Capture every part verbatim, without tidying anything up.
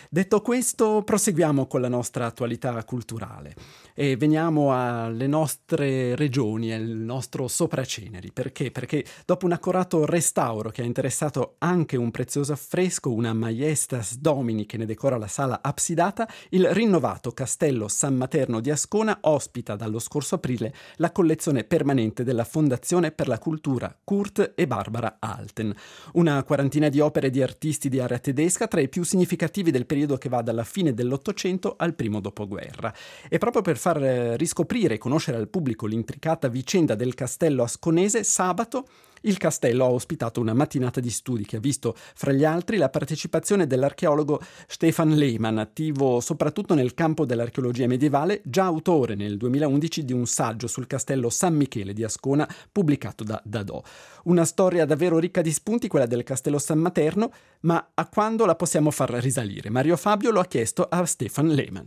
Detto questo, proseguiamo con la nostra attualità culturale e veniamo alle nostre regioni, al nostro Sopraceneri. Perché? Perché dopo un accurato restauro che ha interessato anche un prezioso affresco, una Maiestas Domini che ne decora la sala absidata, il rinnovato Castello San Materno di Ascona ospita dallo scorso aprile la collezione permanente della Fondazione per la Cultura Kurt e Barbara Alten. Una quarantina di opere di artisti di area tedesca tra i più significativi del periodo che va dalla fine dell'Ottocento al primo dopoguerra. E proprio per far riscoprire e conoscere al pubblico l'intricata vicenda del castello asconese, sabato il castello ha ospitato una mattinata di studi che ha visto, fra gli altri, la partecipazione dell'archeologo Stefan Lehmann, attivo soprattutto nel campo dell'archeologia medievale, già autore nel duemilaundici di un saggio sul castello San Michele di Ascona pubblicato da Dadò. Una storia davvero ricca di spunti, quella del castello San Materno, ma a quando la possiamo far risalire? Mario Fabio lo ha chiesto a Stefan Lehmann.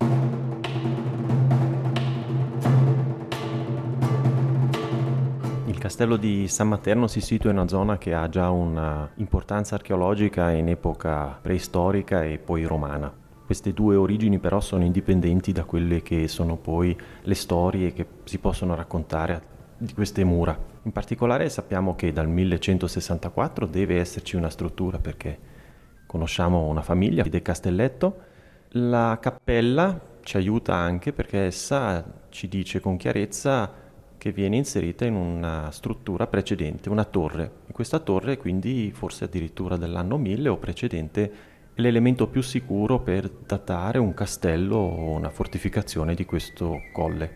Il castello di San Materno si situa in una zona che ha già un'importanza archeologica in epoca preistorica e poi romana. Queste due origini però sono indipendenti da quelle che sono poi le storie che si possono raccontare di queste mura. In particolare sappiamo che dal millecentosessantaquattro deve esserci una struttura, perché conosciamo una famiglia del Castelletto. La cappella ci aiuta anche perché essa ci dice con chiarezza che viene inserita in una struttura precedente, una torre. E questa torre, quindi, forse addirittura dell'anno mille o precedente, è l'elemento più sicuro per datare un castello o una fortificazione di questo colle.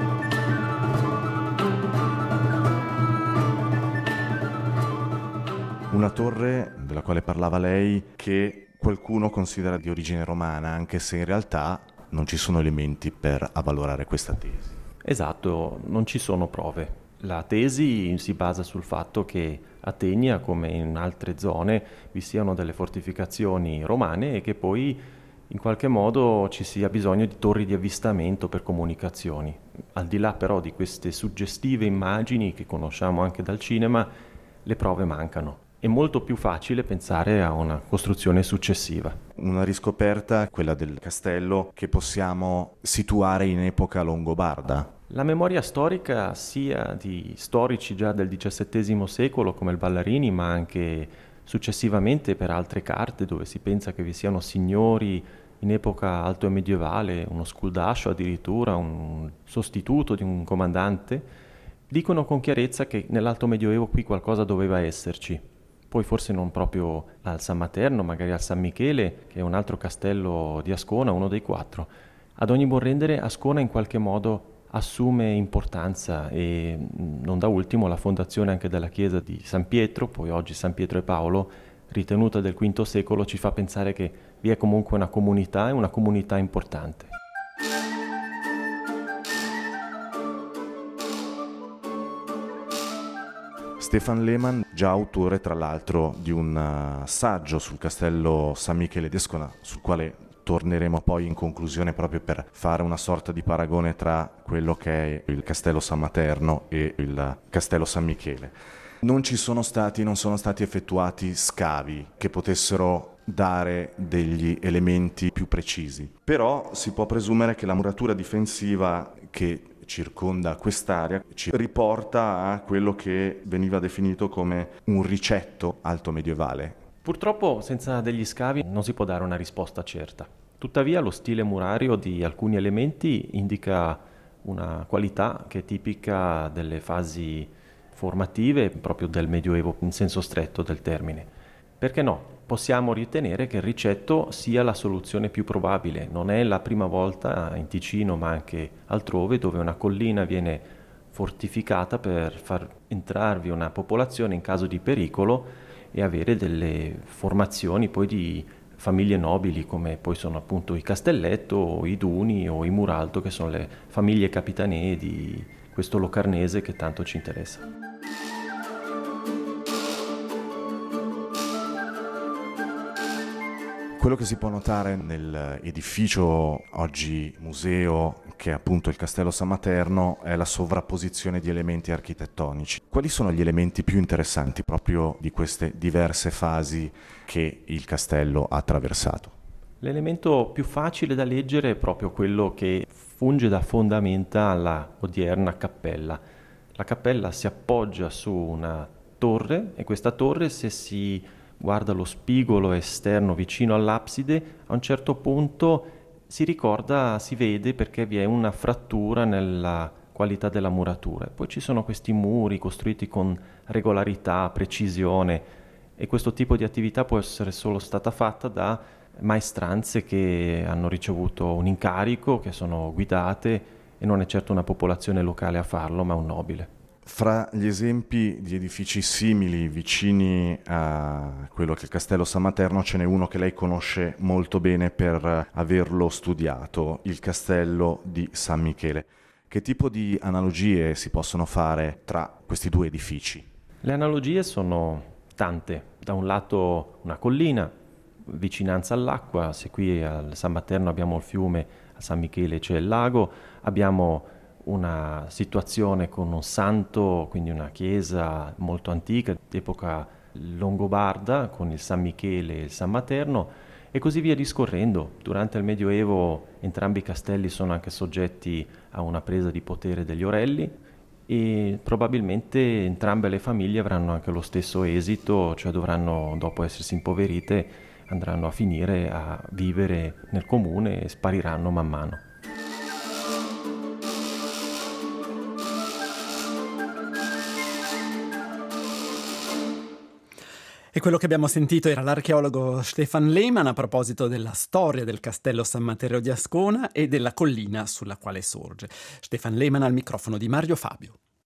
Una torre della quale parlava lei che qualcuno considera di origine romana, anche se in realtà non ci sono elementi per avvalorare questa tesi. Esatto, non ci sono prove. La tesi si basa sul fatto che a Tegna, come in altre zone, vi siano delle fortificazioni romane e che poi in qualche modo ci sia bisogno di torri di avvistamento per comunicazioni. Al di là però di queste suggestive immagini che conosciamo anche dal cinema, le prove mancano. È molto più facile pensare a una costruzione successiva. Una riscoperta, quella del castello, che possiamo situare in epoca longobarda. La memoria storica sia di storici già del diciassettesimo secolo come il Ballarini, ma anche successivamente per altre carte dove si pensa che vi siano signori in epoca alto e medievale, uno sculdascio addirittura, un sostituto di un comandante, dicono con chiarezza che nell'alto medioevo qui qualcosa doveva esserci. Poi forse non proprio al San Materno, magari al San Michele, che è un altro castello di Ascona, uno dei quattro. Ad ogni buon rendere, Ascona in qualche modo assume importanza e non da ultimo la fondazione anche della chiesa di San Pietro, poi oggi San Pietro e Paolo, ritenuta del quinto secolo, ci fa pensare che vi è comunque una comunità e una comunità importante. Stefan Lehmann, già autore tra l'altro di un saggio sul castello San Michele di Ascona, sul quale torneremo poi in conclusione proprio per fare una sorta di paragone tra quello che è il castello San Materno e il castello San Michele. Non ci sono stati, non sono stati effettuati scavi che potessero dare degli elementi più precisi, però si può presumere che la muratura difensiva che circonda quest'area ci riporta a quello che veniva definito come un ricetto alto medievale. Purtroppo senza degli scavi non si può dare una risposta certa. Tuttavia lo stile murario di alcuni elementi indica una qualità che è tipica delle fasi formative proprio del Medioevo in senso stretto del termine. Perché no? Possiamo ritenere che il ricetto sia la soluzione più probabile. Non è la prima volta in Ticino, ma anche altrove, dove una collina viene fortificata per far entrarvi una popolazione in caso di pericolo e avere delle formazioni poi di famiglie nobili, come poi sono appunto i Castelletto, o i Duni o i Muraldo, che sono le famiglie capitanee di questo Locarnese che tanto ci interessa. Quello che si può notare nell'edificio oggi museo, che è appunto il Castello San Materno, è la sovrapposizione di elementi architettonici. Quali sono gli elementi più interessanti proprio di queste diverse fasi che il castello ha attraversato? L'elemento più facile da leggere è proprio quello che funge da fondamenta alla odierna cappella. La cappella si appoggia su una torre e questa torre, se si guarda lo spigolo esterno vicino all'abside, a un certo punto si ricorda, si vede perché vi è una frattura nella qualità della muratura. Poi ci sono questi muri costruiti con regolarità, precisione, e questo tipo di attività può essere solo stata fatta da maestranze che hanno ricevuto un incarico, che sono guidate, e non è certo una popolazione locale a farlo, ma un nobile. Fra gli esempi di edifici simili vicini a quello che è il Castello San Materno ce n'è uno che lei conosce molto bene per averlo studiato, il Castello di San Michele. Che tipo di analogie si possono fare tra questi due edifici? Le analogie sono tante. Da un lato una collina, vicinanza all'acqua, se qui al San Materno abbiamo il fiume, a San Michele c'è il lago, abbiamo una situazione con un santo, quindi una chiesa molto antica, d'epoca longobarda, con il San Michele e il San Materno, e così via discorrendo. Durante il Medioevo entrambi i castelli sono anche soggetti a una presa di potere degli orelli e probabilmente entrambe le famiglie avranno anche lo stesso esito, cioè dovranno, dopo essersi impoverite, andranno a finire a vivere nel comune e spariranno man mano. E quello che abbiamo sentito era l'archeologo Stefan Lehmann a proposito della storia del Castello San Matteo di Ascona e della collina sulla quale sorge. Stefan Lehmann al microfono di Mario Fabio.